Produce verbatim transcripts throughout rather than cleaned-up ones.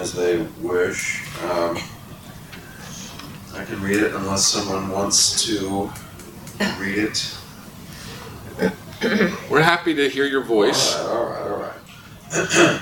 as they wish. Um, I can read it unless someone wants to read it. We're happy to hear your voice. All right, all right, all right.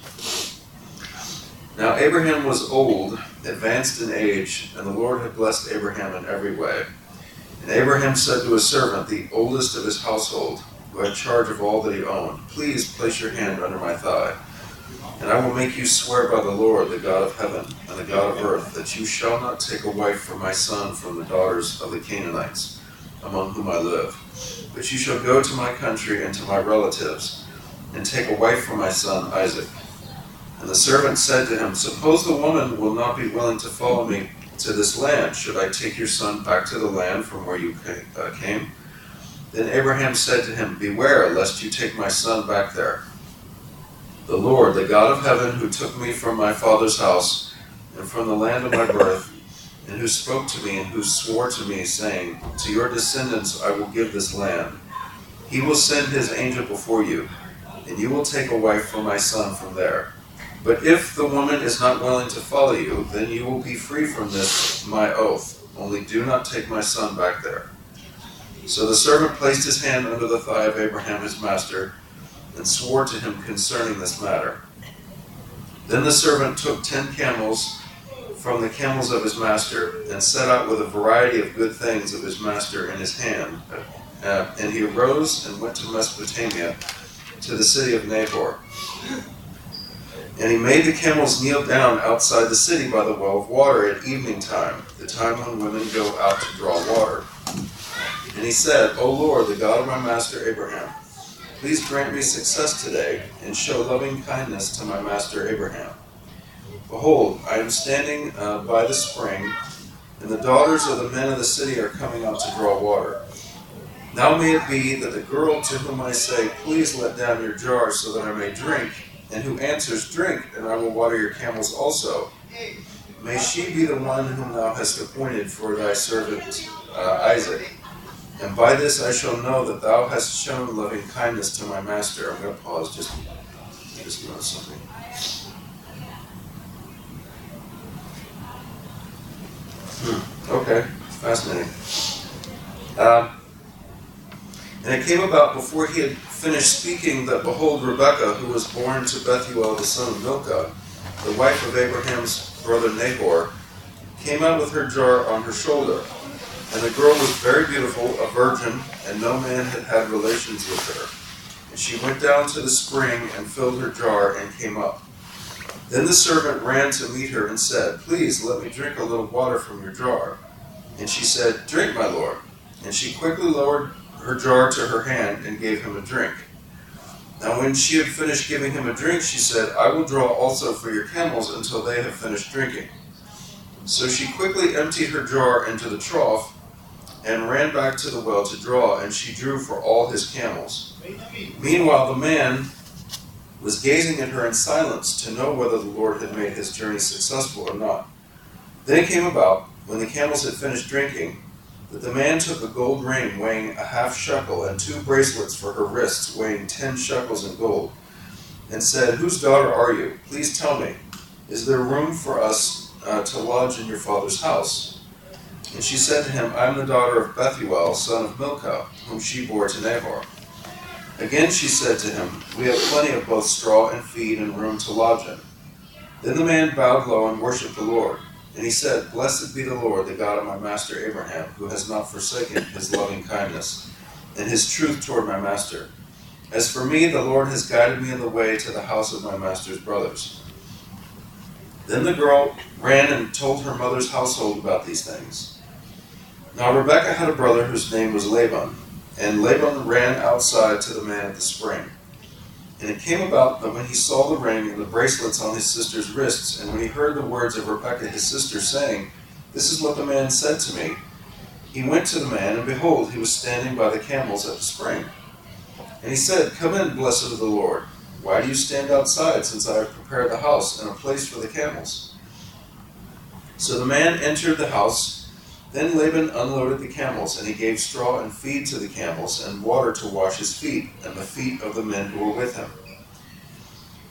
Now Abraham was old, advanced in age, and the Lord had blessed Abraham in every way. And Abraham said to his servant, the oldest of his household, who had charge of all that he owned, please place your hand under my thigh, and I will make you swear by the Lord, the God of heaven and the God of earth, that you shall not take a wife for my son from the daughters of the Canaanites, among whom I live. But you shall go to my country and to my relatives, and take a wife for my son Isaac. And the servant said to him, suppose the woman will not be willing to follow me to this land. Should I take your son back to the land from where you came? Then Abraham said to him, beware, lest you take my son back there. The Lord, the God of heaven, who took me from my father's house and from the land of my birth, and who spoke to me and who swore to me, saying, to your descendants I will give this land. He will send his angel before you, and you will take a wife for my son from there. But if the woman is not willing to follow you, then you will be free from this my oath. Only do not take my son back there. So the servant placed his hand under the thigh of Abraham his master, and swore to him concerning this matter. Then the servant took ten camels from the camels of his master, and set out with a variety of good things of his master in his hand. Uh, and he arose and went to Mesopotamia, to the city of Nahor. And he made the camels kneel down outside the city by the well of water at evening time, the time when women go out to draw water. And he said, O Lord, the God of my master Abraham, please grant me success today, and show loving kindness to my master Abraham. Behold, I am standing uh, by the spring, and the daughters of the men of the city are coming out to draw water. Now may it be that the girl to whom I say, please let down your jar so that I may drink, and who answers, drink, and I will water your camels also, may she be the one whom thou hast appointed for thy servant uh, Isaac. And by this I shall know that thou hast shown loving kindness to my master. I'm going to pause just, just notice something. Hmm. Okay, fascinating. Um, and it came about before he had finished speaking that, behold, Rebekah, who was born to Bethuel the son of Milcah, the wife of Abraham's brother Nahor, came out with her jar on her shoulder. And the girl was very beautiful, a virgin, and no man had had relations with her. And she went down to the spring and filled her jar and came up. Then the servant ran to meet her and said, please let me drink a little water from your jar. And she said, drink, my lord. And she quickly lowered her jar to her hand and gave him a drink. Now when she had finished giving him a drink, she said, I will draw also for your camels until they have finished drinking. So she quickly emptied her jar into the trough and ran back to the well to draw, and she drew for all his camels. Meanwhile the man was gazing at her in silence to know whether the Lord had made his journey successful or not. Then it came about, when the camels had finished drinking, that the man took a gold ring weighing a half shekel and two bracelets for her wrists weighing ten shekels in gold, and said, whose daughter are you? Please tell me, is there room for us uh, to lodge in your father's house? And she said to him, I am the daughter of Bethuel, son of Milcah, whom she bore to Nahor. Again she said to him, we have plenty of both straw and feed and room to lodge in. Then the man bowed low and worshipped the Lord. And he said, blessed be the Lord, the God of my master Abraham, who has not forsaken his loving kindness and his truth toward my master. As for me, the Lord has guided me in the way to the house of my master's brothers. Then the girl ran and told her mother's household about these things. Now Rebekah had a brother whose name was Laban, and Laban ran outside to the man at the spring. And it came about that when he saw the ring and the bracelets on his sister's wrists, and when he heard the words of Rebekah his sister, saying, this is what the man said to me, he went to the man, and behold, he was standing by the camels at the spring. And he said, come in, blessed of the Lord. Why do you stand outside, since I have prepared the house and a place for the camels? So the man entered the house. Then Laban unloaded the camels, and he gave straw and feed to the camels, and water to wash his feet, and the feet of the men who were with him.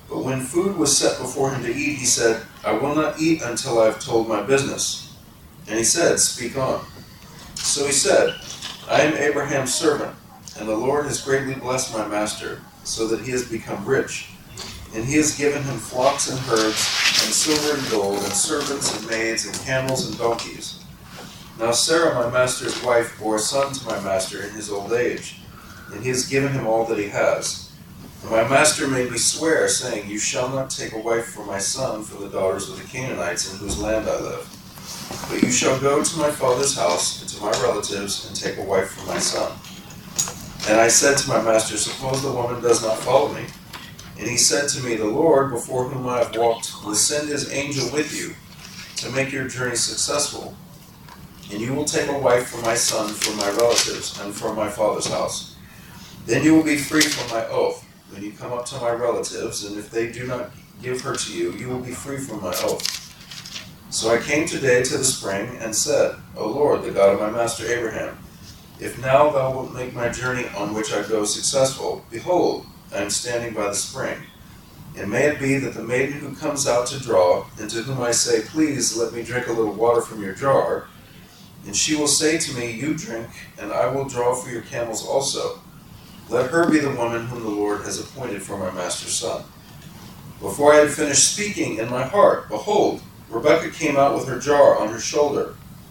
But when food was set before him to eat, he said, I will not eat until I have told my business. And he said, Speak on. So he said, I am Abraham's servant, and the Lord has greatly blessed my master, so that he has become rich. And he has given him flocks and herds, and silver and gold, and servants and maids, and camels and donkeys. Now Sarah, my master's wife, bore a son to my master in his old age, and he has given him all that he has. And my master made me swear, saying, You shall not take a wife for my son for the daughters of the Canaanites in whose land I live. But you shall go to my father's house and to my relatives and take a wife for my son. And I said to my master, Suppose the woman does not follow me. And he said to me, The Lord, before whom I have walked, will send his angel with you to make your journey successful. And you will take a wife for my son from my relatives and from my father's house. Then you will be free from my oath when you come up to my relatives, and if they do not give her to you, you will be free from my oath. So I came today to the spring and said, O Lord, the God of my master Abraham, if now thou wilt make my journey on which I go successful, behold, I am standing by the spring. And may it be that the maiden who comes out to draw, and to whom I say, Please let me drink a little water from your jar, and she will say to me, You drink, and I will draw for your camels also. Let her be the woman whom the Lord has appointed for my master's son. Before I had finished speaking in my heart, behold, Rebekah came out with her jar on her shoulder,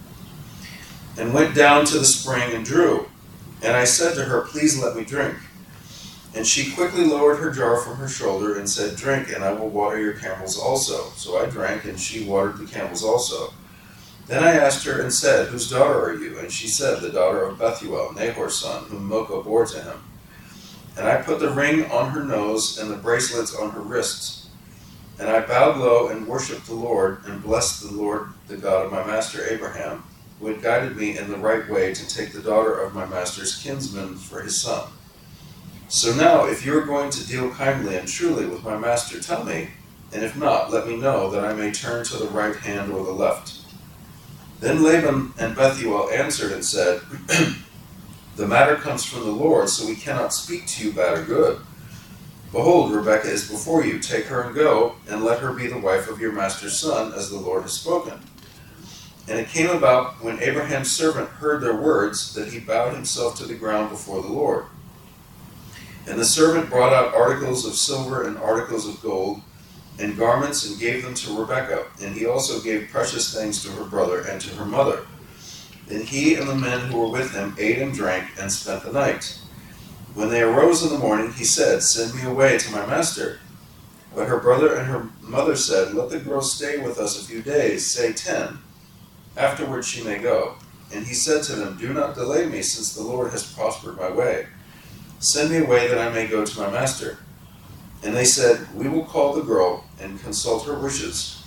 and went down to the spring and drew. And I said to her, Please let me drink. And she quickly lowered her jar from her shoulder and said, Drink, and I will water your camels also. So I drank, and she watered the camels also. Then I asked her and said, Whose daughter are you? And she said, The daughter of Bethuel, Nahor's son, whom Milcah bore to him. And I put the ring on her nose and the bracelets on her wrists. And I bowed low and worshipped the Lord, and blessed the Lord, the God of my master Abraham, who had guided me in the right way to take the daughter of my master's kinsman for his son. So now, if you are going to deal kindly and truly with my master, tell me, and if not, let me know, that I may turn to the right hand or the left. Then Laban and Bethuel answered and said, The matter comes from the Lord, so we cannot speak to you bad or good. Behold, Rebekah is before you. Take her and go, and let her be the wife of your master's son, as the Lord has spoken. And it came about, when Abraham's servant heard their words, that he bowed himself to the ground before the Lord. And the servant brought out articles of silver and articles of gold, and garments, and gave them to Rebekah. And he also gave precious things to her brother and to her mother. Then he and the men who were with him ate and drank, and spent the night. When they arose in the morning, he said, Send me away to my master. But her brother and her mother said, Let the girl stay with us a few days, say ten. Afterwards she may go. And he said to them, Do not delay me, since the Lord has prospered my way. Send me away that I may go to my master. And they said, We will call the girl and consult her wishes.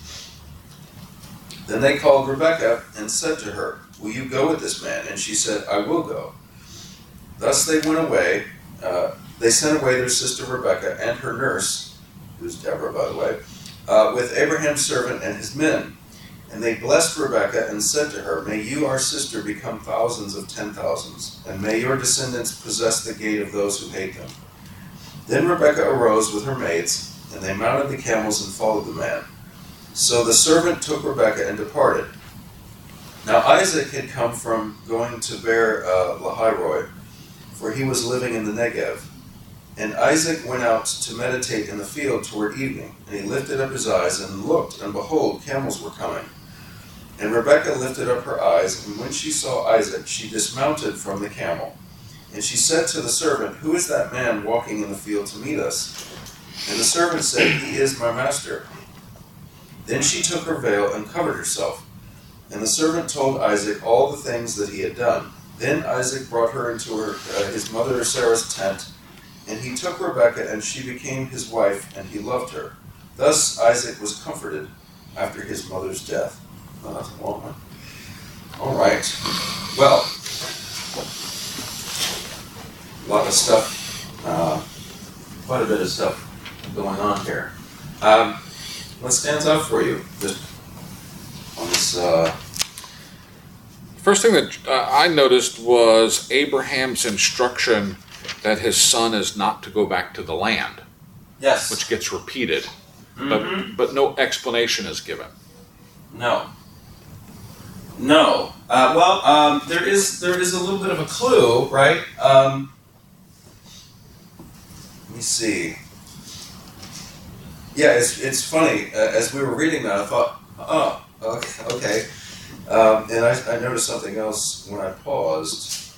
Then they called Rebekah and said to her, Will you go with this man? And she said, I will go. Thus they went away. Uh, they sent away their sister Rebekah and her nurse, who's Deborah, by the way, uh, with Abraham's servant and his men. And they blessed Rebekah and said to her, May you, our sister, become thousands of ten thousands, and may your descendants possess the gate of those who hate them. Then Rebekah arose with her maids, and they mounted the camels and followed the man. So the servant took Rebekah and departed. Now Isaac had come from going to Beer uh, Lahairoi, for he was living in the Negev. And Isaac went out to meditate in the field toward evening, and he lifted up his eyes and looked, and behold, camels were coming. And Rebekah lifted up her eyes, and when she saw Isaac, she dismounted from the camel. And she said to the servant, Who is that man walking in the field to meet us? And the servant said, He is my master. Then she took her veil and covered herself. And the servant told Isaac all the things that he had done. Then Isaac brought her into her, uh, his mother Sarah's tent, and he took Rebekah, and she became his wife, and he loved her. Thus Isaac was comforted after his mother's death. Oh, that's a long one. All right. Well, a lot of stuff, uh, quite a bit of stuff going on here. Um, what stands out for you just on this? Uh, First thing that uh, I noticed was Abraham's instruction that his son is not to go back to the land. Yes. which gets repeated, Mhm. but but no explanation is given. No. No. Uh, well, um, there is there is a little bit of a clue, right? Um, let me see. Yeah, it's it's funny. Uh, as we were reading that, I thought, oh, okay, okay. Um, and I, I noticed something else when I paused.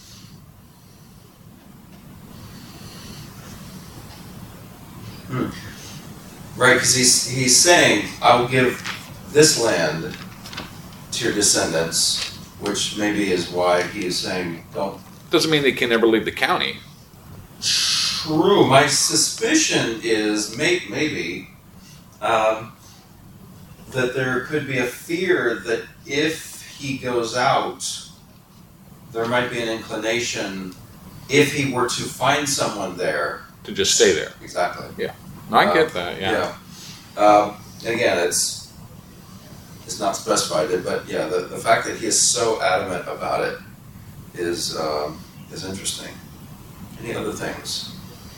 Hmm. Right, because he's he's saying, I will give this land to your descendants, which maybe is why he is saying, don't. Doesn't mean they can never leave the county. True. My suspicion is may, maybe um, that there could be a fear that if he goes out, there might be an inclination, if he were to find someone there. To just stay there. Exactly. Yeah. I Uh, get that, yeah. yeah. Um, and again, it's it's not specified, but yeah, the, the fact that he is so adamant about it is um, is interesting. Any other things?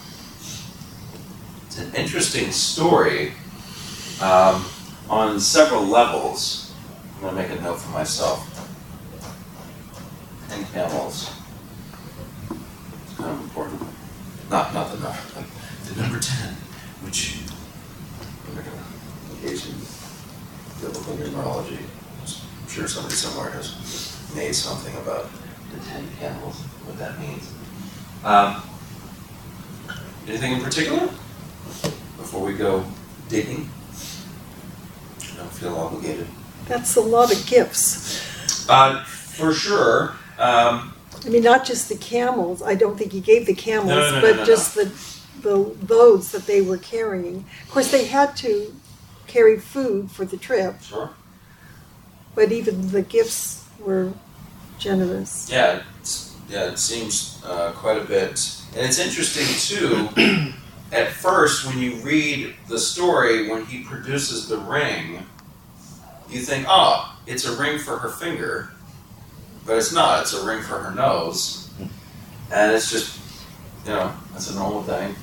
It's an interesting story um, on several levels. I'm going to make a note for myself. Ten camels. It's kind of important. Not not the number, like the number ten, which we're going to engage in biblical numerology. I'm sure somebody somewhere has made something about the ten camels, what that means. Um, anything in particular before we go digging? I don't feel obligated. That's a lot of gifts. Uh, for sure. Um, I mean, not just the camels. I don't think he gave the camels, No, no, no, but no, no, just the the loads that they were carrying. Of course, they had to carry food for the trip, sure. but even the gifts were generous. Yeah, it's, yeah, it seems uh, quite a bit. And it's interesting, too, at first, when you read the story, when he produces the ring, you think, oh, it's a ring for her finger. But it's not, it's a ring for her nose. And it's just, you know, that's a normal thing.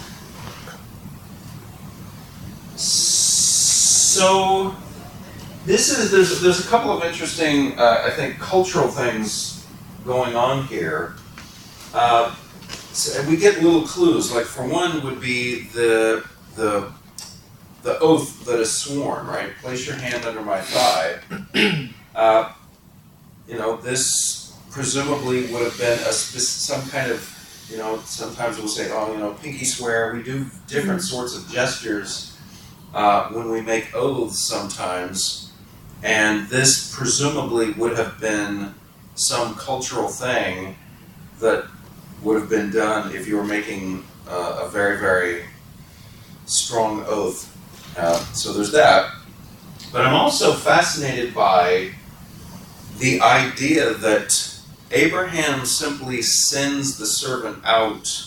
So, this is, there's, there's a couple of interesting, uh, I think, cultural things going on here. Uh, so we get little clues, like for one would be the, the, the oath that is sworn, right? Place your hand under my thigh. Uh, you know, this presumably would have been a spec- some kind of, you know, sometimes we'll say, oh, you know, pinky swear. We do different sorts of gestures uh, when we make oaths sometimes. And this presumably would have been some cultural thing that would have been done if you were making uh, a very, very strong oath. Uh, so there's that. But I'm also fascinated by the idea that Abraham simply sends the servant out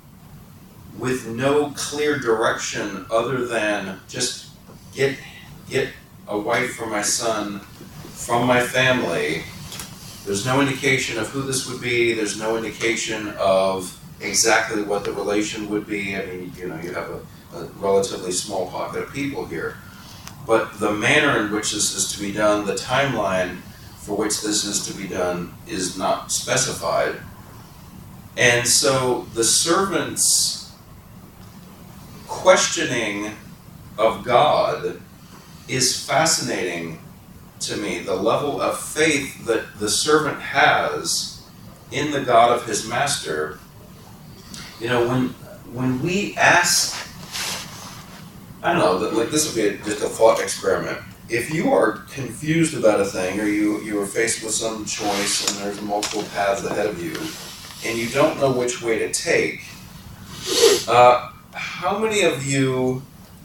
with no clear direction other than just get get a wife for my son from my family. There's no indication of who this would be. There's no indication of exactly what the relation would be. I mean, you know, you have a, a relatively small pocket of people here. But the manner in which this is to be done, the timeline for which this is to be done is not specified. And so the servant's questioning of God is fascinating to me. The level of faith that the servant has in the God of his master. You know, when when we ask, I don't know, that, like this would be a, just a thought experiment. If you are confused about a thing, or you, you are faced with some choice and there's multiple paths ahead of you, and you don't know which way to take, uh, how many of you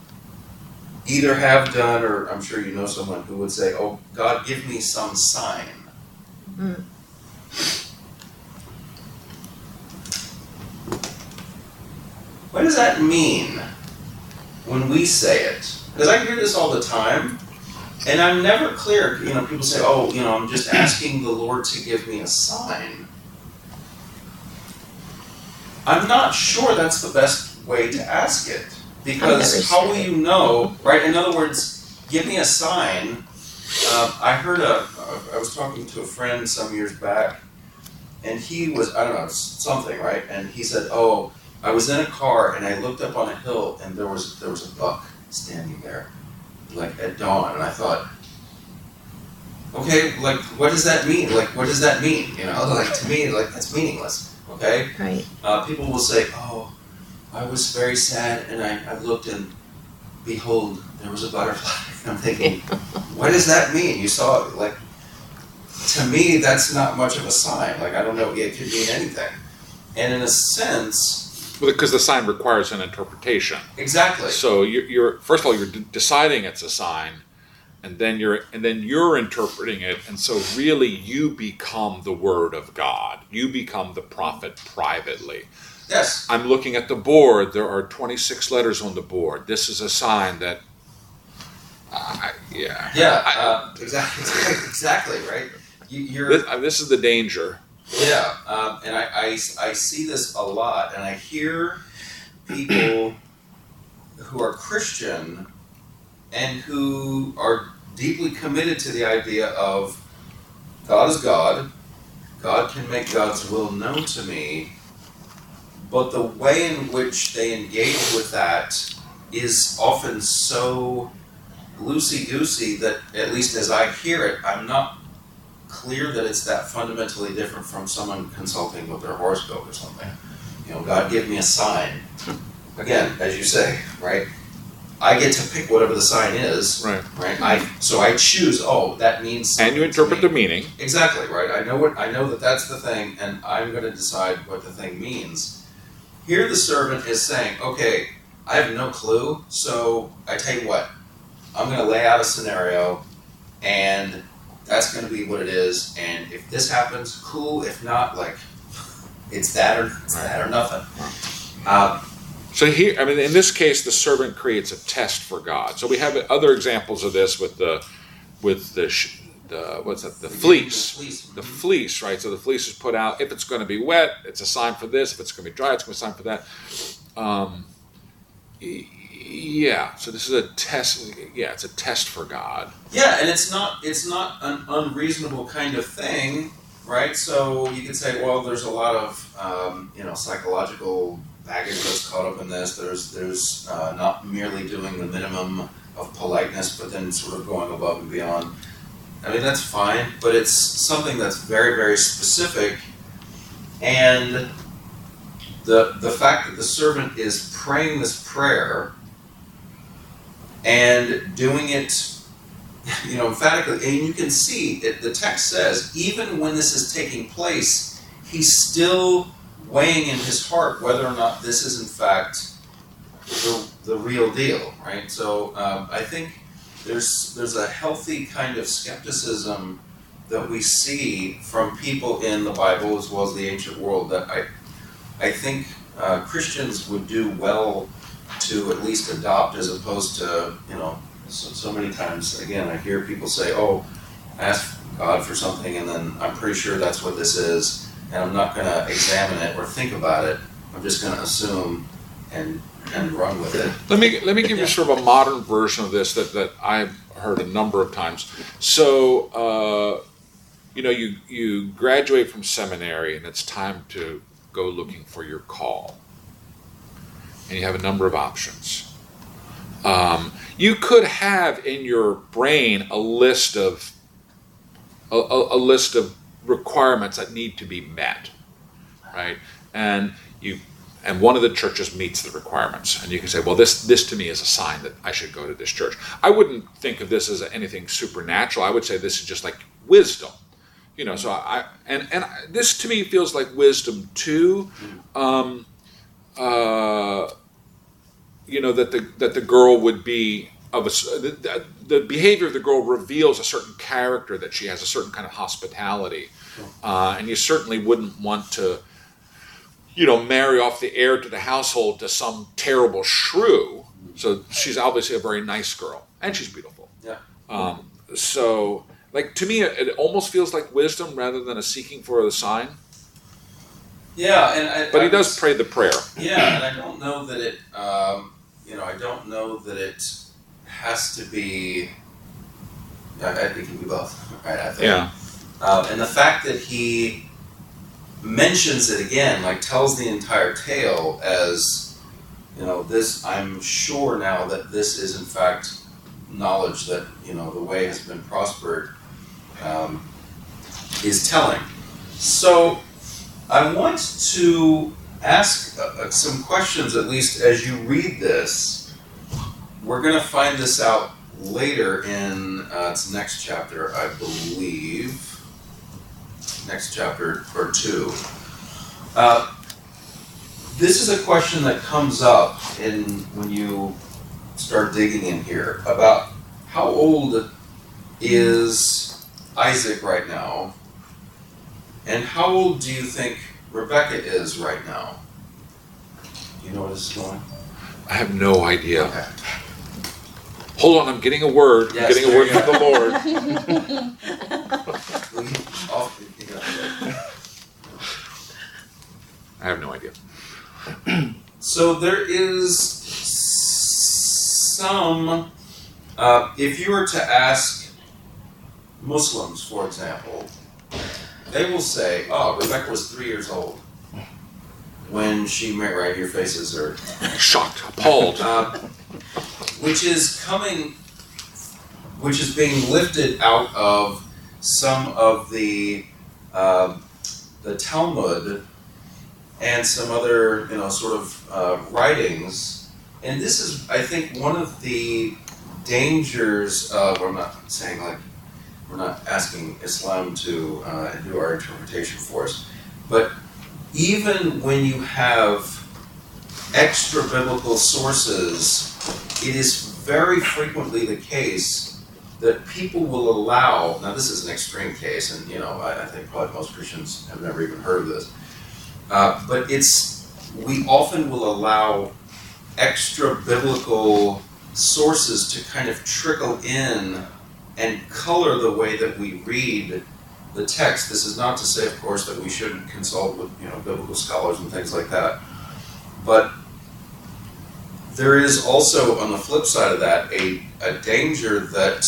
either have done, or I'm sure you know someone who would say, oh, God, give me some sign? Mm. What does that mean when we say it? Because I hear this all the time, and I'm never clear. You know, people say, oh, you know, I'm just asking the Lord to give me a sign. I'm not sure that's the best way to ask it. Because how will you know, right? In other words, give me a sign. Uh, I heard a, I was talking to a friend some years back, and he was, I don't know, something, right? And he said, oh, I was in a car and I looked up on a hill and there was there was a buck standing there, like at dawn. And I thought, okay, like what does that mean? Like what does that mean? You know, like to me, like that's meaningless. Okay. Right. Uh, people will say, oh, I was very sad and I, I looked and behold, there was a butterfly. I'm thinking, what does that mean? You saw it, like. To me, that's not much of a sign. Like, I don't know, it could mean anything. And in a sense... Well, because the sign requires an interpretation. Exactly. So you're, you're first of all, you're d- deciding it's a sign, and then you're and then you're interpreting it, and so really you become the Word of God. You become the prophet privately. Yes. I'm looking at the board. There are twenty-six letters on the board. This is a sign that... Uh, yeah. Yeah, I, uh, exactly, exactly, right? You, you're... This, uh, this is the danger. Yeah, um, and I, I, I see this a lot, and I hear people who are Christian and who are deeply committed to the idea of God is God, God can make God's will known to me, but the way in which they engage with that is often so loosey-goosey that, at least as I hear it, I'm not clear that it's that fundamentally different from someone consulting with their horoscope or something. You know, God give me a sign. Again, as you say, right? I get to pick whatever the sign is. Right. Right. I so I choose. Oh, that means. And you interpret me. the meaning. Exactly right. I know what I know that that's the thing, and I'm going to decide what the thing means. Here, the servant is saying, "Okay, I have no clue. So I tell you what, I'm going to lay out a scenario, and." That's going to be what it is, and if this happens, cool. If not, like, it's that or it's that or nothing. Um, So here, I mean, in this case, the servant creates a test for God. So we have other examples of this with the, with the, the what's that? The fleece. The fleece. The fleece, right? So the fleece is put out. If it's going to be wet, it's a sign for this. If it's going to be dry, it's going to be a sign for that. Um, Yeah, so this is a test. Yeah, it's a test for God. Yeah, and it's not it's not an unreasonable kind of thing, right? So you could say, well, there's a lot of um, you know psychological baggage that's caught up in this. There's there's uh, not merely doing the minimum of politeness, but then sort of going above and beyond. I mean, that's fine, but it's something that's very very specific, and the the fact that the servant is praying this prayer. And doing it, you know, emphatically, and you can see, it, the text says, even when this is taking place, he's still weighing in his heart whether or not this is in fact the, the real deal, right? So um, I think there's there's a healthy kind of skepticism that we see from people in the Bible as well as the ancient world that I, I think uh, Christians would do well to at least adopt, as opposed to, you know, so, so many times, again, I hear people say, oh, ask God for something and then I'm pretty sure that's what this is and I'm not going to examine it or think about it. I'm just going to assume and and run with it. Let me let me give you Yeah. sort of a modern version of this that, that I've heard a number of times. So, uh, you know, you, you graduate from seminary and it's time to go looking for your call. And you have a number of options. Um, you could have in your brain a list of a, a, a list of requirements that need to be met, right? And you and one of the churches meets the requirements, and you can say, well, this this to me is a sign that I should go to this church. I wouldn't think of this as anything supernatural. I would say this is just like wisdom, you know. So I and and this to me feels like wisdom too. Um, Uh, you know that the that the girl would be of a the, the behavior of the girl reveals a certain character, that she has a certain kind of hospitality, uh, and you certainly wouldn't want to, you know, marry off the heir to the household to some terrible shrew. So she's obviously a very nice girl, and she's beautiful. Yeah. Um, so, like to me, it, it almost feels like wisdom rather than a seeking for the sign. Yeah, and I, But I he does was- pray the prayer. Yeah, and I don't know that it. Um, you know, I don't know that it has to be. I, I think it can be both, right? I think. Yeah. Um, and the fact that he mentions it again, like tells the entire tale as, you know, this. I'm sure now that this is in fact knowledge that, you know, the way has been prospered, um, is telling. So I want to ask uh, some questions, at least as you read this. We're going to find this out later in uh, its next chapter, I believe. Next chapter or two. Uh, this is a question that comes up in when you start digging in here about how old is Isaac right now, and how old do you think Rebecca is right now? Do you know where this is going? I have no idea. Okay. Hold on, I'm getting a word. Yes, I'm getting a there word you from the Lord. We all- you know. I have no idea. So there is some, uh, if you were to ask Muslims, for example, they will say, oh, Rebecca was three years old when she married, right, your faces are, Shocked, appalled. uh, which is coming, which is being lifted out of some of the, uh, the Talmud and some other, you know, sort of uh, writings. And this is, I think, one of the dangers of, I'm not saying like, we're not asking Islam to uh, do our interpretation for us, but even when you have extra biblical sources, it is very frequently the case that people will allow, now this is an extreme case, and you know, I, I think probably most Christians have never even heard of this, uh, but it's, we often will allow extra biblical sources to kind of trickle in and color the way that we read the text. This is not to say, of course, that we shouldn't consult with, you know, biblical scholars and things like that, but there is also, on the flip side of that, a, a danger that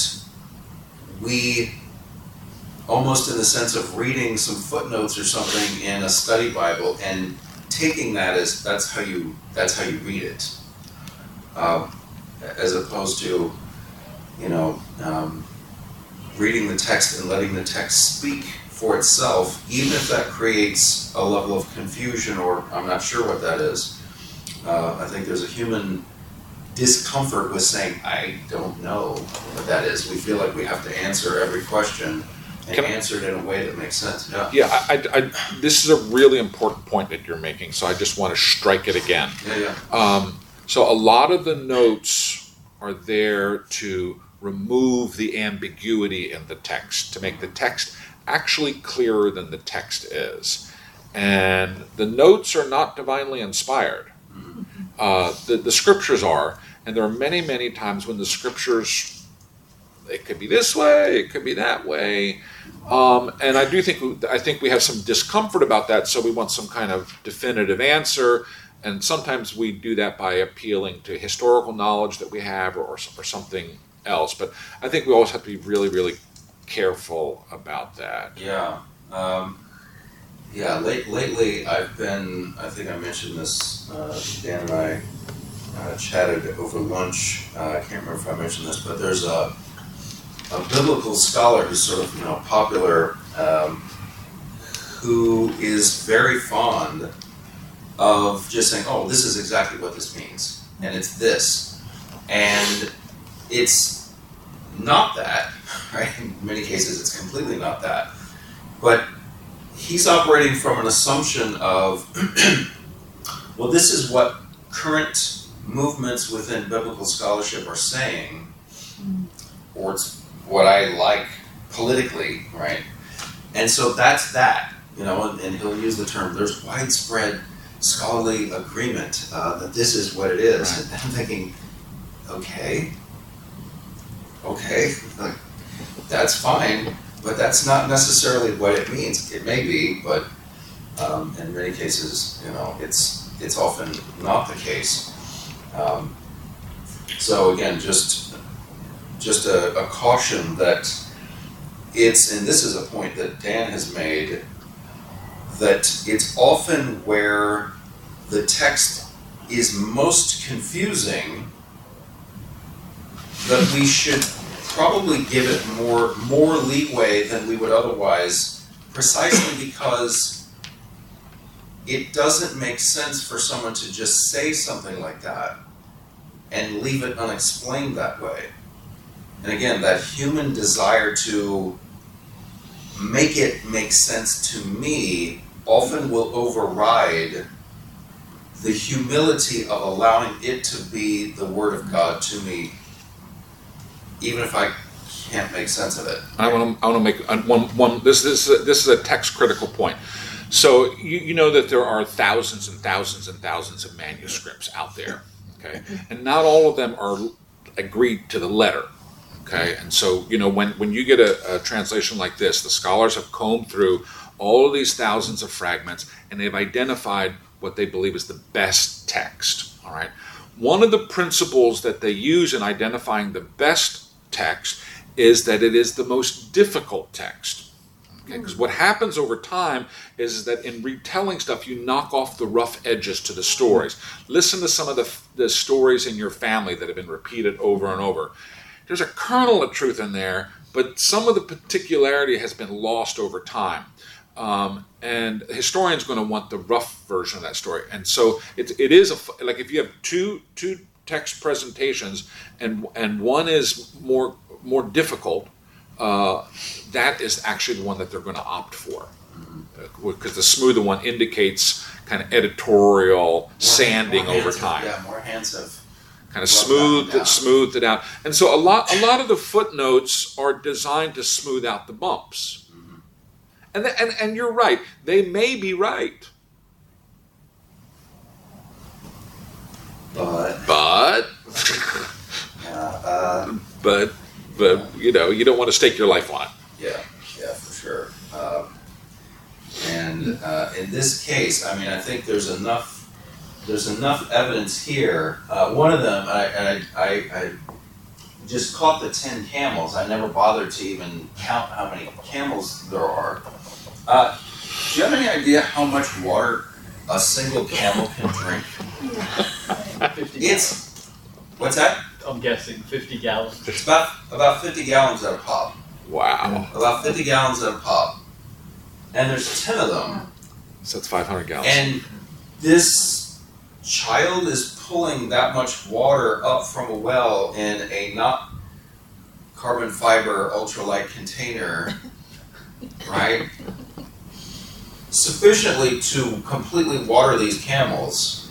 we, almost in the sense of reading some footnotes or something in a study Bible and taking that as that's how you that's how you read it, um, as opposed to, you know, um, reading the text and letting the text speak for itself, even if that creates a level of confusion, or I'm not sure what that is. Uh, I think there's a human discomfort with saying, I don't know what that is. We feel like we have to answer every question and Can I- answer it in a way that makes sense. Yeah, Yeah, I, I, I, this is a really important point that you're making, so I just want to strike it again. yeah, yeah. Um, so a lot of the notes are there to remove the ambiguity in the text, to make the text actually clearer than the text is. And the notes are not divinely inspired. Uh, the, the scriptures are, and there are many, many times when the scriptures, it could be this way, it could be that way. Um, and I do think, I think we have some discomfort about that, so we want some kind of definitive answer. And sometimes we do that by appealing to historical knowledge that we have, or, or something else. But I think we always have to be really, really careful about that. Yeah. Um, yeah, late, lately I've been, I think I mentioned this, uh, Dan and I uh, chatted over lunch. Uh, I can't remember if I mentioned this, but there's a, a biblical scholar who's sort of, you know, popular, um, who is very fond of just saying, oh, this is exactly what this means, and it's this. And it's not that, right? In many cases, it's completely not that. But he's operating from an assumption of, well, this is what current movements within biblical scholarship are saying, or it's what I like politically, right? And so that's that, you know, and, and he'll use the term, there's widespread scholarly agreement uh, that this is what it is. Right. And I'm thinking, okay, okay, like, that's fine, but that's not necessarily what it means. It may be, but um, in many cases, you know, it's it's often not the case. Um, So again, just just a, a caution that it's, and this is a point that Dan has made, that it's often where the text is most confusing that we should probably give it more more leeway than we would otherwise, precisely because it doesn't make sense for someone to just say something like that and leave it unexplained that way. And again, that human desire to make it make sense to me often will override the humility of allowing it to be the Word of God to me, even if I can't make sense of it. I want to, I want to make uh, one, one, this, this, is a, this is a text critical point. So you, you know that there are thousands and thousands and thousands of manuscripts out there, okay? And not all of them are agreed to the letter, okay? And so, you know, when, when you get a, a translation like this, the scholars have combed through all of these thousands of fragments, and they've identified what they believe is the best text, all right? One of the principles that they use in identifying the best text is that it is the most difficult text. Okay, because what happens over time is that in retelling stuff, you knock off the rough edges to the stories. Listen to some of the, the stories in your family that have been repeated over and over. There's a kernel of truth in there, but some of the particularity has been lost over time. Um, and the historian's going to want the rough version of that story. And so it, it is, a, like if you have two two text presentations and and one is more more difficult, uh, that is actually the one that they're going to opt for. Because the smoother one indicates kind of editorial more, sanding more over hands time. Have, yeah, more hands have kind of smoothed it, smoothed it out. And so a lot a lot of the footnotes are designed to smooth out the bumps. And, the, and and you're right. They may be right. But But yeah, uh, but but you know, you don't want to stake your life on it. yeah, yeah, for sure. Um, and uh, in this case, I mean, I think there's enough there's enough evidence here. Uh, one of them, I, I I I just caught the ten camels. I never bothered to even count how many camels there are. Uh, do you have any idea how much water a single camel can drink? fifty It's, what's that? I'm guessing fifty gallons. It's about about fifty gallons at a pop. Wow. About fifty gallons at a pop. And there's ten of them. So it's five hundred gallons. And this child is pulling that much water up from a well in a not carbon fiber ultralight container, right? Sufficiently to completely water these camels.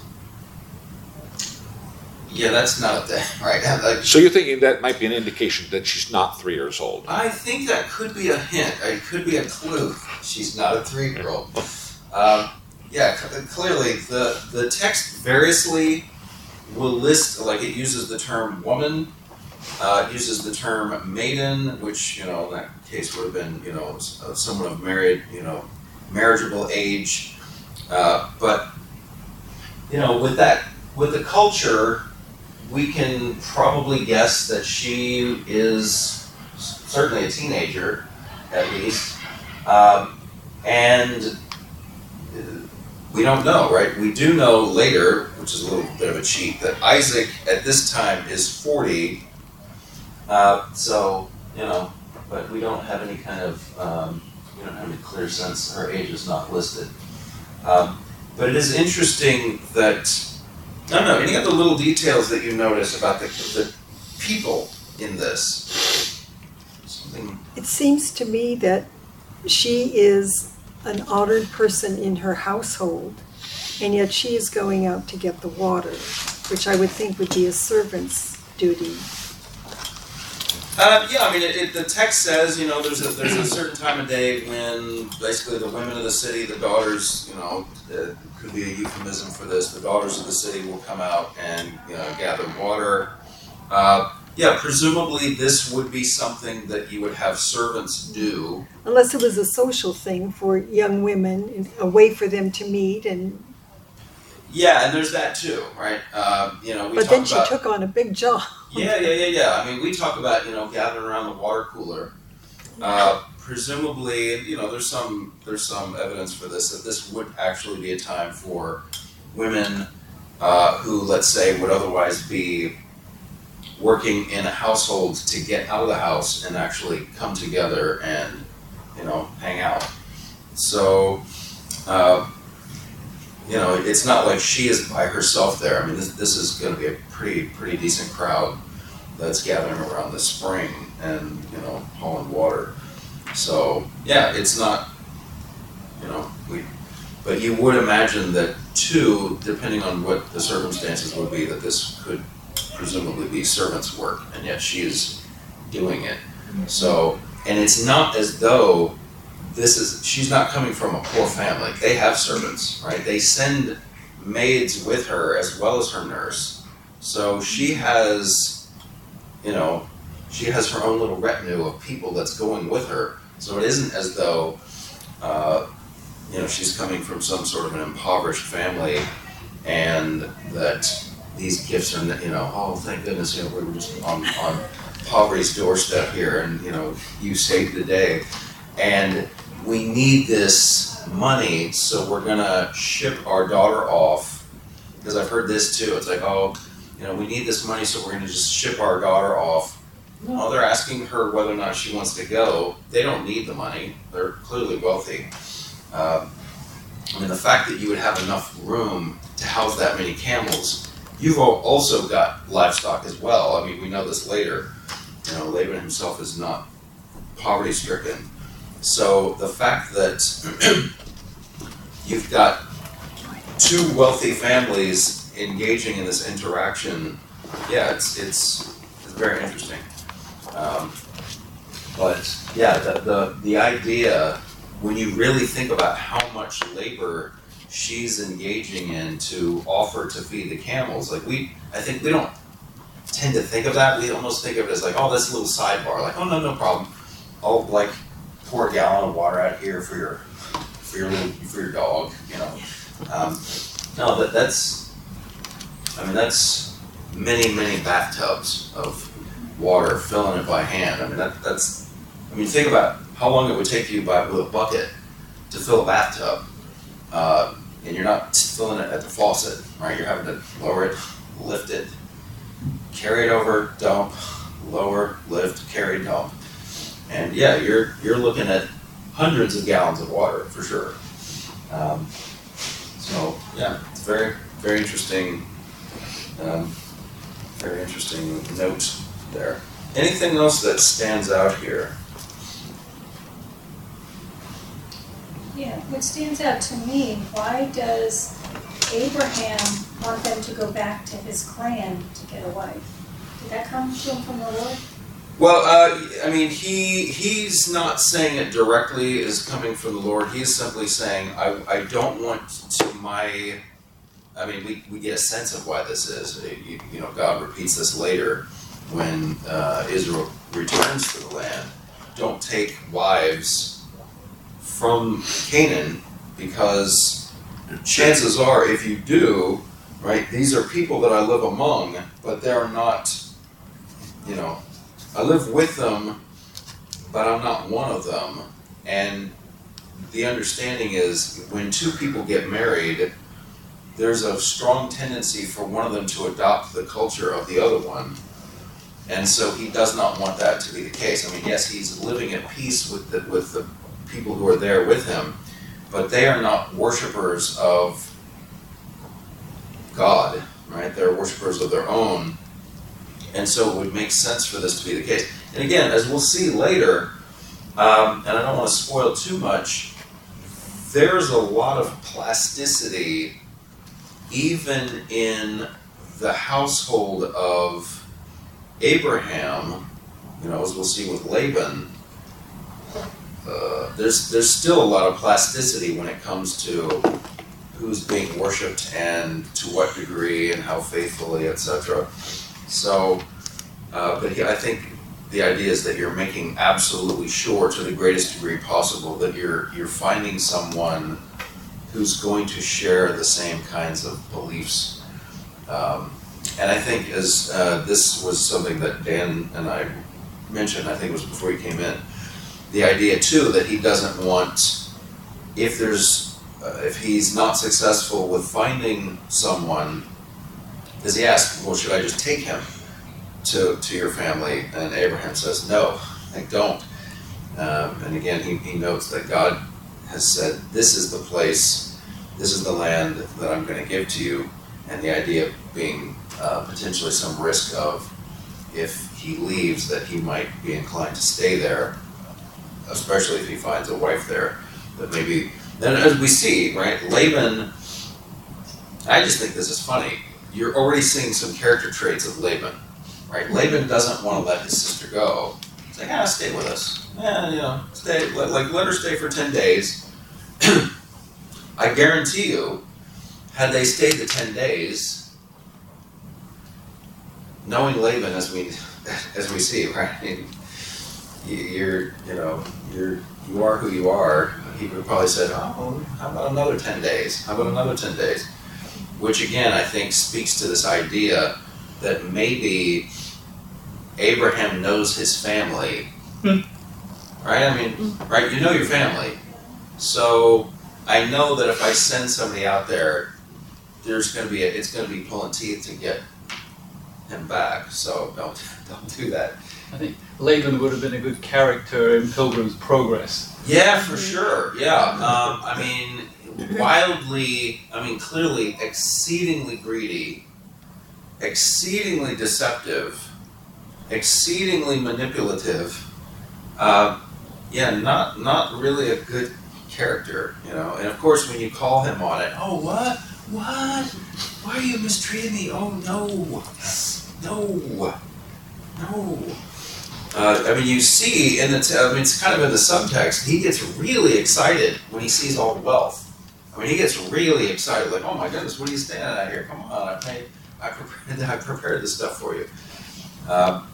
Yeah, that's not a thing, right? Like, So you're thinking that might be an indication that she's not three years old. I think that could be a hint. It could be a clue. She's not a three-year-old. Um, yeah, c- clearly the the text variously will list, like it uses the term woman, uh, it uses the term maiden, which, you know, in that case would have been, you know, s- uh, someone of married, you know, marriageable age. Uh, but, you know, with that, with the culture, we can probably guess that she is certainly a teenager, at least. Um, and we don't know, right? We do know later, which is a little bit of a cheat, that Isaac at this time is forty. Uh, so, you know, but we don't have any kind of, um, we don't have any clear sense. Her age is not listed. Um, but it is interesting that, I don't know, any of the little details that you notice about the, the people in this? Something. It seems to me that she is an honored person in her household, and yet she is going out to get the water, which I would think would be a servant's duty. Uh, yeah, I mean, it, it, the text says, you know, there's a, there's a certain time of day when basically the women of the city, the daughters, you know, uh, could be a euphemism for this, the daughters of the city will come out and, you know, gather water. Uh, yeah, presumably this would be something that you would have servants do. Unless it was a social thing for young women, a way for them to meet and Yeah, and there's that too, right? Um, you know, we But talk then she about, took on a big job. yeah, yeah, yeah, yeah. I mean, we talk about, you know, gathering around the water cooler. Uh, presumably, you know, there's some there's some evidence for this, that this would actually be a time for women uh, who, let's say, would otherwise be working in a household to get out of the house and actually come together and, you know, hang out. So, uh, you know, it's not like she is by herself there. I mean, this, this is going to be a pretty pretty decent crowd that's gathering around the spring and, you know, hauling water. So, yeah, it's not, you know, we, but you would imagine that too, depending on what the circumstances would be, that this could presumably be servant's work, and yet she is doing it. So, and it's not as though this is, she's not coming from a poor family. They have servants, right? They send maids with her as well as her nurse. So she has, you know, she has her own little retinue of people that's going with her. So it isn't as though, uh, you know, she's coming from some sort of an impoverished family and that these gifts are, you know, oh, thank goodness, you know, we were just on, on poverty's doorstep here and, you know, you saved the day. And we need this money, so we're gonna ship our daughter off. Because I've heard this too. It's like, oh, you know, we need this money, so we're gonna just ship our daughter off. No, they're asking her whether or not she wants to go. They don't need the money. They're clearly wealthy. Um, I mean, the fact that you would have enough room to house that many camels, you've also got livestock as well. I mean, we know this later. You know, Laban himself is not poverty-stricken. So the fact that you've got two wealthy families engaging in this interaction, yeah, it's it's, it's very interesting. Um, but yeah, the, the the idea, when you really think about how much labor she's engaging in to offer to feed the camels, like we, I think we don't tend to think of that. We almost think of it as like, oh, that's a little sidebar. Like, oh no, no problem. I'll like pour a gallon of water out here for your for your little for your dog, you know. Um, no, that that's I mean that's many many bathtubs of water, filling it by hand. I mean that that's I mean think about how long it would take you by with a bucket to fill a bathtub, uh, and you're not filling it at the faucet, right? You're having to lower it, lift it, carry it over, dump, lower, lift, carry, dump. And yeah, you're you're looking at hundreds of gallons of water for sure. Um, so yeah, it's very very interesting, um, very interesting note there. Anything else that stands out here? Yeah, what stands out to me, why does Abraham want them to go back to his clan to get a wife? Did that come to him from the Lord? Well, uh, I mean, he he's not saying it directly as coming from the Lord. He is simply saying, I, I don't want to my, I mean, we, we get a sense of why this is. You, you know, God repeats this later when uh, Israel returns to the land. Don't take wives from Canaan, because chances are, if you do, right, these are people that I live among, but they're not, you know, I live with them, but I'm not one of them. And the understanding is when two people get married, there's a strong tendency for one of them to adopt the culture of the other one. And so he does not want that to be the case. I mean, yes, he's living at peace with the, with the people who are there with him, but they are not worshipers of God, right? They're worshipers of their own. And so it would make sense for this to be the case. And again, as we'll see later, um, and I don't want to spoil too much, there's a lot of plasticity even in the household of Abraham, you know, as we'll see with Laban. Uh, there's there's still a lot of plasticity when it comes to who's being worshipped and to what degree and how faithfully, et cetera. So, uh, but he, I think the idea is that you're making absolutely sure, to the greatest degree possible, that you're you're finding someone who's going to share the same kinds of beliefs. Um, and I think as uh, this was something that Dan and I mentioned, I think it was before he came in, the idea too that he doesn't want, if there's, uh, if he's not successful with finding someone, does he ask, well, should I just take him to, to your family? And Abraham says, no, I don't. Um, and again, he, he notes that God has said, this is the place, this is the land that I'm going to give to you. And the idea being uh, potentially some risk of, if he leaves, that he might be inclined to stay there, especially if he finds a wife there. That maybe, then as we see, right, Laban, I just think this is funny. You're already seeing some character traits of Laban, right? Laban doesn't want to let his sister go. He's like, ah, stay with us. Yeah, you know, stay, let, like, let her stay for ten days. I guarantee you, had they stayed the ten days, knowing Laban as we as we see, right? You're, you know, you're you are who you are. He would have probably said, "Oh, how about another ten days? How about another ten days?" Which again, I think speaks to this idea that maybe Abraham knows his family, Hmm. right? I mean, right? You know your family, so I know that if I send somebody out there, there's going to be a, it's going to be pulling teeth to get him back. So don't don't do that. I think Laban would have been a good character in Pilgrim's Progress. Yeah, for sure. Yeah, um, I mean, wildly. I mean, clearly, exceedingly greedy, exceedingly deceptive, exceedingly manipulative. Uh, yeah, not not really a good character, you know. And of course, when you call him on it, oh what, what? Why are you mistreating me? Oh no, no, no. Uh, I mean, you see, in the t- I mean, it's kind of in the subtext. He gets really excited when he sees all the wealth. I mean, he gets really excited, like, oh my goodness, what are you standing out here? Come on, I made, I prepared, I prepared this stuff for you. Um,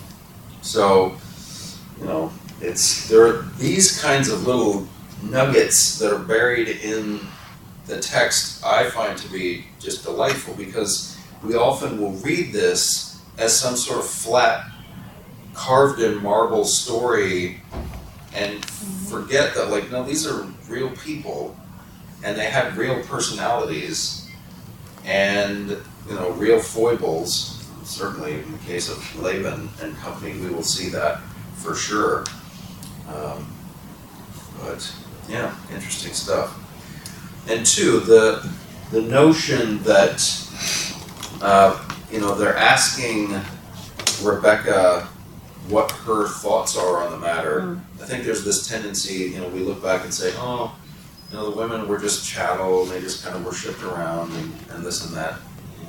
so, you know, it's there are these kinds of little nuggets that are buried in the text. I find to be just delightful, because we often will read this as some sort of flat, carved in marble story and forget that, like, no, these are real people and they have real personalities and, you know, real foibles. Certainly in the case of Laban and company, we will see that for sure. Um, but yeah, interesting stuff. And two, the the notion that uh, you know, they're asking Rebecca what her thoughts are on the matter. Mm. I think there's this tendency, you know, we look back and say, oh, you know, the women were just chattel, and they just kind of were shipped around and, and this and that.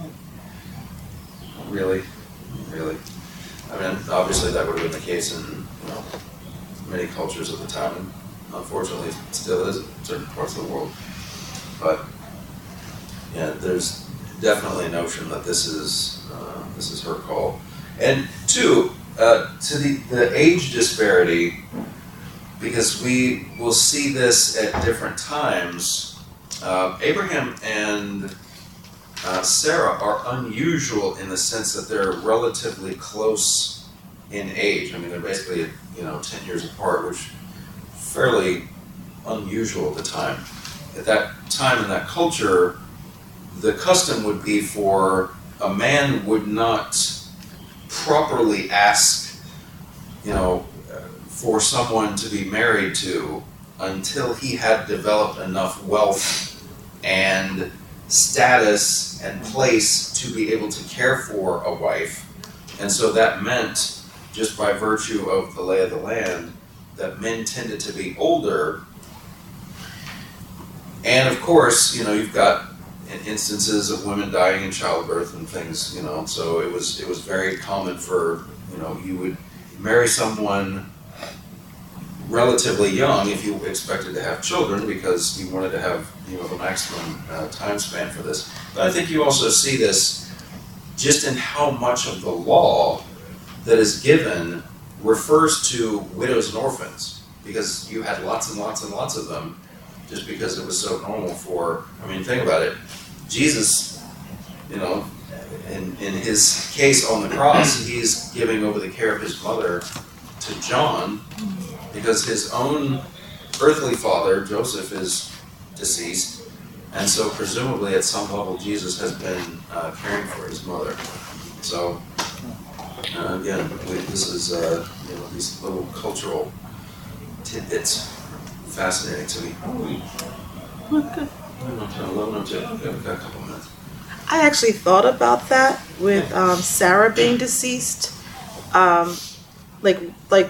Really? Really? I mean, obviously that would have been the case in, you know, many cultures at the time, and unfortunately it still is in certain parts of the world. But yeah, there's definitely a notion that this is uh, this is her call. And two, uh, to the, the age disparity, because we will see this at different times. Uh, Abraham and uh, Sarah are unusual in the sense that they're relatively close in age. I mean, they're basically, you know, ten years apart, which is fairly unusual at the time. At that time in that culture, the custom would be for a man would not properly ask, you know, for someone to be married to until he had developed enough wealth and status and place to be able to care for a wife. And so that meant, just by virtue of the lay of the land, that men tended to be older. And of course, you know, you've got instances of women dying in childbirth and things, you know, so it was it was very common for, you know, you would marry someone relatively young if you expected to have children, because you wanted to have, you know, the maximum uh, time span for this. But I think you also see this just in how much of the law that is given refers to widows and orphans, because you had lots and lots and lots of them. just because it was so normal for, I mean, think about it. Jesus, you know, in, in his case on the cross, he's giving over the care of his mother to John because his own earthly father, Joseph, is deceased. And so presumably at some level Jesus has been uh, caring for his mother. So uh, again, we, this is uh, you know, these little cultural tidbits fascinating to me. Oh, we, eleven oh two. Okay, we've got a couple minutes. I actually thought about that with um, Sarah being deceased. Um, like, like,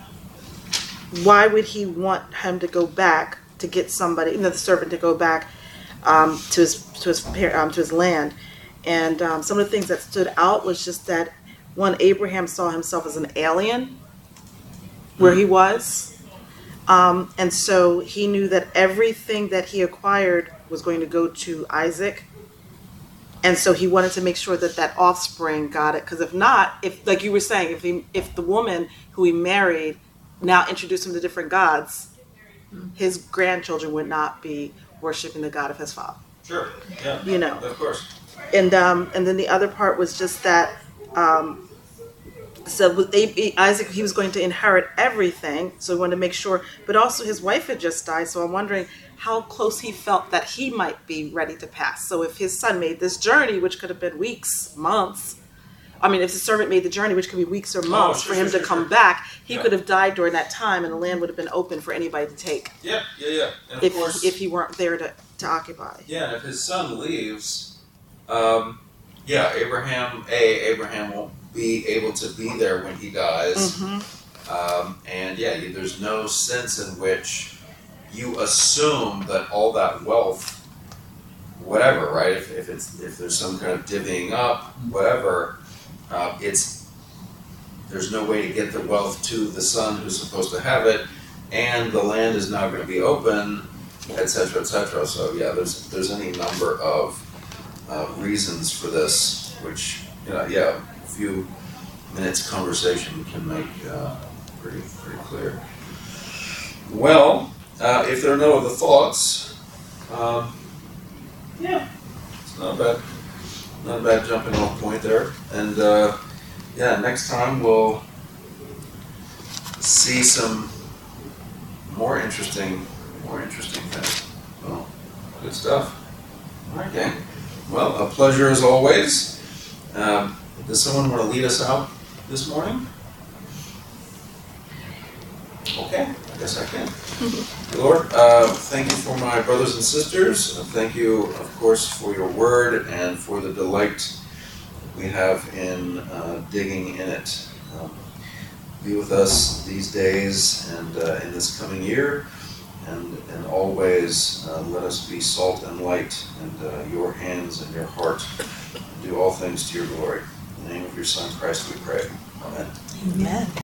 why would he want him to go back to get somebody, you know, the servant to go back um, to his to his um, to his land? And um, some of the things that stood out was just that one, Abraham saw himself as an alien where he was, um, and so he knew that everything that he acquired was going to go to Isaac. And so he wanted to make sure that that offspring got it, because if not, if like you were saying, if he, if the woman who he married now introduced him to different gods, his grandchildren would not be worshiping the God of his father. Sure. Yeah. You know. Of course. And um, and then the other part was just that. Um, so with Isaac, he was going to inherit everything, so he wanted to make sure. But also, his wife had just died, so I'm wondering how close he felt that he might be ready to pass. So if his son made this journey, which could have been weeks, months, I mean, if the servant made the journey, which could be weeks or months, oh, sure, for him sure, to sure, come sure. back, he Yeah. could have died during that time, and the land would have been open for anybody to take. Yeah, yeah, yeah. And of If course, if he weren't there to, to occupy. yeah, and if his son leaves, um, yeah, Abraham, A, Abraham won't be able to be there when he dies. Mm-hmm. Um, and yeah, you, there's no sense in which you assume that all that wealth, whatever, right? If, if it's if there's some kind of divvying up, whatever, uh, it's there's no way to get the wealth to the son who's supposed to have it, and the land is now going to be open, et cetera, et cetera. So yeah, there's there's any number of uh, reasons for this, which you know, yeah, a few minutes conversation can make uh, pretty pretty clear. Well. Uh, if there are no other thoughts, um, yeah, it's not a bad, not a bad jumping off point there. And uh, yeah, next time we'll see some more interesting, more interesting things. Well, good stuff. Okay. Well, a pleasure as always. Um, does someone want to lead us out this morning? Okay, I guess I can. Lord, uh, thank you for my brothers and sisters. Uh, thank you, of course, for your word and for the delight we have in uh, digging in it. Um, be with us these days and uh, in this coming year, and, and always uh, let us be salt and light, and uh, your hands and your heart. Do all things to your glory. In the name of your Son, Christ, we pray. Amen. Amen.